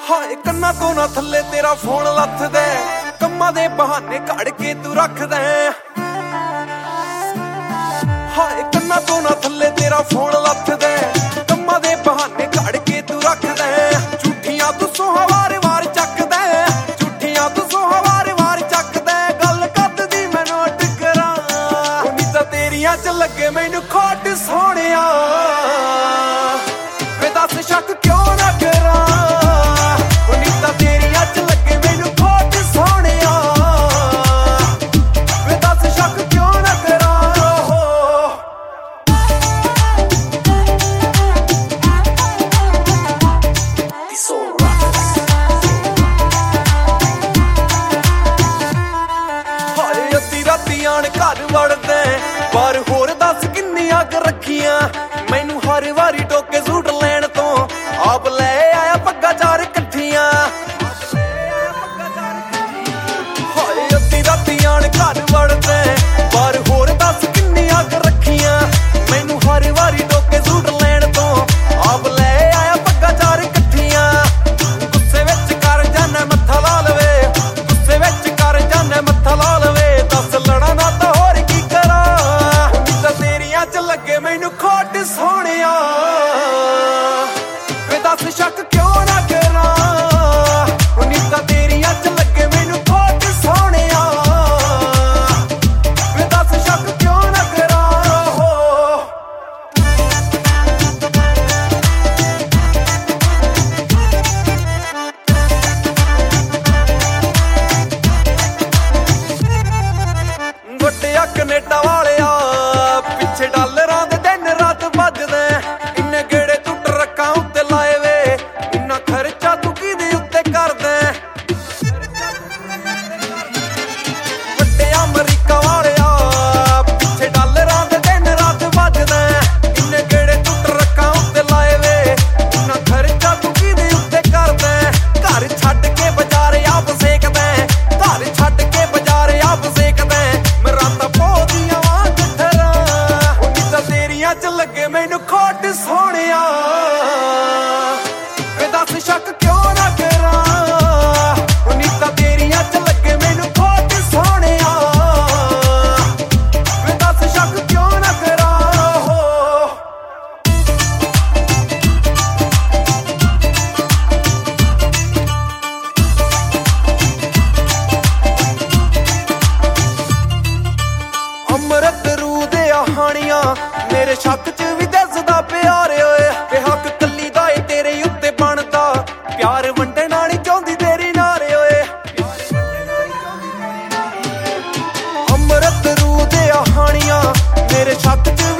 ਹਾਏ ਕੰਨਾਂ ਤੋਂ ਨਾ ਥੱਲੇ ਤੇਰਾ ਫੋਨ ਲੱਥਦਾ, ਕੰਮਾਂ ਦੇ ਬਹਾਨੇ ਘੜ ਕੇ ਤੂੰ ਰੱਖਦਾ। ਹਾਏ ਕੰਨਾਂ ਤੋਂ ਨਾ ਥੱਲੇ ਤੇਰਾ ਫੋਨ ਲੱਥਦਾ, ਕੰਮਾਂ ਦੇ ਬਹਾਨੇ ਘੜ ਕੇ ਤੂੰ ਰੱਖਦਾ। ਝੂਠੀਆਂ ਤੂੰ ਸੋਹਾਂ ਵਾਰ-ਵਾਰ ਚੱਕਦਾ, ਝੂਠੀਆਂ ਤੂੰ ਸੋਹਾਂ ਵਾਰ-ਵਾਰ ਚੱਕਦਾ। ਗੱਲ ਕਰਦੀ ਮੈਂ ਨੋਟ ਕਰਾਂ, ਉਮੀਦਾਂ ਤੇਰੀਆਂ ਚ ਲੱਗੇ ਮੈਨੂੰ ਖੋਟ ਸੋਹਣਿਆ। ਵੇ ਦੱਸ ਸ਼ੱਕ ਕਿਉਂ ਨਾ ਕਰਾਂ, ਉਮੀਦਾਂ ਤੇਰੀਆਂ ਚ ਲੱਗੇ ਮੈਨੂੰ ਖੋਟ ਸੋਹਣਿਆ। ਵੇ ਦੱਸ ਸ਼ੱਕ ਕਿਉਂ ਨਾ ਕਰਾਂ। ਹਾਏ ਅੱਧੀ ਰਾਤੀ ਆਣ ਘਰ ਵੜਦਾ, ਪਰ ਹੋਰ ਦੱਸ ਕਿੰਨੀਆਂ ਕੁ ਰੱਖੀਆਂ। ਮੈਨੂੰ ਹਰ ਵਾਰੀ ਟੋਕੇ ਸੂਟ ਲੈਣ ਤੋਂ ਆਪ ਲੈ ਆਇਆ ਪੱਗਾਂ ਚਾਰ ਇਕੱਠੀਆਂ। ਹਾਏ ਅੱਧੀ ਰਾਤੀ ਆਣ ਘਰ ਵੜਦਾ, ਪਰ ਹੋਰ ਦੱਸ ਕਿੰਨੀਆਂ ਕੁ ਰੱਖੀਆਂ। ਮੈਨੂੰ ਹਰ ਵਾਰੀ ਟੋਕੇ ਸੂਟ ਲੈਣ ਤੋਂ ਆਪ ਲੈ ਆਇਆ ਪੱਗਾਂ ਚਾਰ ਇਕੱਠੀਆਂ। ਗੁੱਸੇ ਵਿੱਚ ਕਰ ਜਾਨਾ ਮੱਥਾ ਲਾ ਲਵੇ, ਗੁੱਸੇ ਵਿੱਚ ਕਰ ਜਾਨਾ ਮੱਥਾ ਲਾ ਲਵੇ। ਦੱਸ ਲੜਾ ਨਾ ਤਾਂ ਹੋਰ ਕੀ ਕਰਾਂ, ਉਮੀਦਾਂ ਤੇਰੀਆਂ ਚ ਲੱਗੇ ਮੈਨੂੰ ਖੋਟ ਸੋਹਣਿਆ। ਵੇ ਦੱਸ ਸ਼ੱਕ ਕਿਉਂ ਨਾ ਕਰਾਂ, ਉਮੀਦਾਂ ਤੇਰੀਆਂ ਚ ਲੱਗੇ ਮੈਨੂੰ ਖੋਟ ਸੋਹਣਿਆ। ਵੇ ਦੱਸ ਸ਼ੱਕ ਕਿਉਂ ਨਾ ਕਰਾਂ। ਵੱਡਿਆ ਕਨੇਡਾ ਵਾਲਿਆ, ਪਿੱਛੇ ਡਾਲਰਾਂ ਦੇ ਦਿਨ ਰਾਤ ਵੱਜਦੇ। ਇੰਨੇ ਗੇੜੇ ਤੂੰ ਟਰੱਕਾਂ ਉੱਤੇ ਲਾਏ ਵੇ, ਇੰਨਾ ਖਰਚਾ ਤੂੰ ਕਿਹਦੇ ਉੱਤੇ ਕਰਦਾ। ਵੱਡਿਆ ਅਮਰੀਕਾ ਵਾਲਿਆ, ਪਿੱਛੇ ਡਾਲਰਾਂ ਦੇ ਦਿਨ ਰਾਤ ਵੱਜਦੇ। ਇੰਨੇ ਗੇੜੇ ਤੂੰ ਟਰੱਕਾਂ ਉੱਤੇ ਲਾਏ ਵੇ, ਇੰਨਾ ਖਰਚਾ ਤੂੰ ਕਿਹਦੇ ਉੱਤੇ ਕਰਦਾ। ਘਰ ਛੱਡ ਕੇ ਬਾਜ਼ਾਰ ਆਪ ਸੇਕਦਾ, ਘਰ ਛੱਡ ਕੇ ਬਾਜ਼ਾਰ ਆਪ ਸੇਕਦਾ। ਮੈਂ ਰਾਤਾਂ ਪੋਦੀਆਂ ਵਾਂ ਕਿੱਥਰਾਂ, ਉਮੀਦਾਂ ਤੇਰੀਆਂ ਚ ਲੱਗੇ ਮੈਨੂੰ ਖੋਟ ਸੋਹਣਿਆ। ਵੇ ਦੱਸ ਸ਼ੱਕ ਕਿਉਂ ਨਾ ਕਰਾਂ, ਉਮੀਦਾਂ ਤੇਰੀਆਂ ਚ ਲੱਗੇ ਮੈਨੂੰ ਖੋਟ ਸੋਹਣਿਆ। ਵੇ ਦੱਸ ਸ਼ੱਕ ਕਿਉਂ ਨਾ ਕਰਾਂ। ਅੰਮ੍ਰਿਤ ਰੂ ਦੇ ਆਹਾਣੀਆਂ ਮੇਰੇ ਸ਼ੱਕ ਚ ਵੀ ਦੱਸਦਾ ਪਿਆਰ ਓਏ। ਤੇ ਹੱਕ ਕੱਲੀ ਦਾ ਏ ਤੇਰੇ ਉੱਤੇ ਬਣਦਾ, ਪਿਆਰ ਵੰਡਣਾ ਨਹੀਂ ਚਾਹੁੰਦੀ ਤੇਰੀ ਨਾਰ ਓਏ। ਅੰਮ੍ਰਿਤ ਰੂ ਦੇ ਆਹਾਣੀਆਂ ਮੇਰੇ ਸ਼ੱਕ ਚ